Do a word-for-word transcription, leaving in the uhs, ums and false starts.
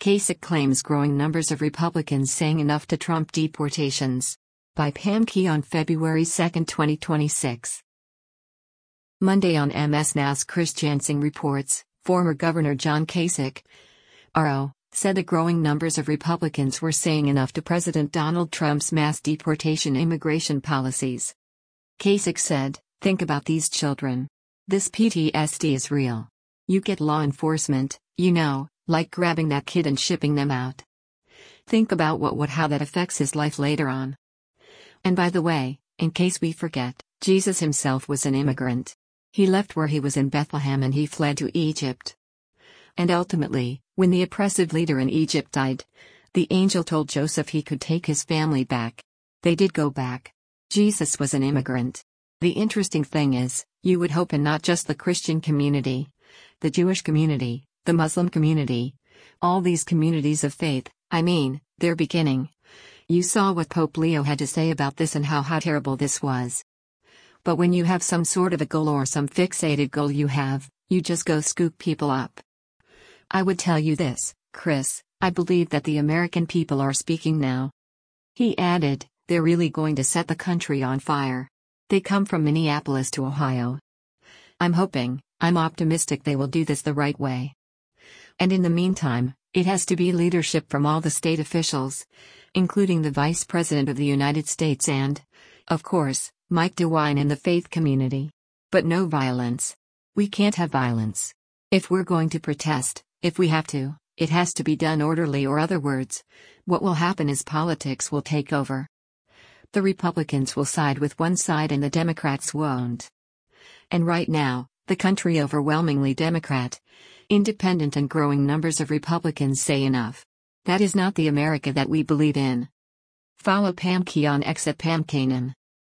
Kasich claims growing numbers of Republicans saying enough to trump deportations. By Pam Key on February second, twenty twenty-six. Monday on M S N A S Chris Jansing reports, former Governor John Kasich, R O, said that growing numbers of Republicans were saying enough to President Donald Trump's mass deportation immigration policies. Kasich said, "Think about these children. This P T S D is real. You get law enforcement, you know, like grabbing that kid and shipping them out. Think about what would how that affects his life later on. And by the way, in case we forget, Jesus himself was an immigrant. He left where he was in Bethlehem and he fled to Egypt. And ultimately, when the oppressive leader in Egypt died, the angel told Joseph he could take his family back. They did go back. Jesus was an immigrant. The interesting thing is, you would hope in not just the Christian community, the Jewish community, the Muslim community, all these communities of faith, I mean, their beginning. You saw what Pope Leo had to say about this and how, how terrible this was. But when you have some sort of a goal or some fixated goal you have, you just go scoop people up. I would tell you this, Chris, I believe that the American people are speaking now." He added, "They're really going to set the country on fire. They come from Minneapolis to Ohio. I'm hoping, I'm optimistic they will do this the right way. And in the meantime, it has to be leadership from all the state officials, including the Vice President of the United States and, of course, Mike DeWine and the faith community. But no violence. We can't have violence. If we're going to protest, if we have to, it has to be done orderly, or other words, what will happen is politics will take over. The Republicans will side with one side and the Democrats won't. And right now, the country overwhelmingly Democrat, independent, and growing numbers of Republicans say enough. That is not the America that we believe in." Follow Pam Key on X at Pam Kanan.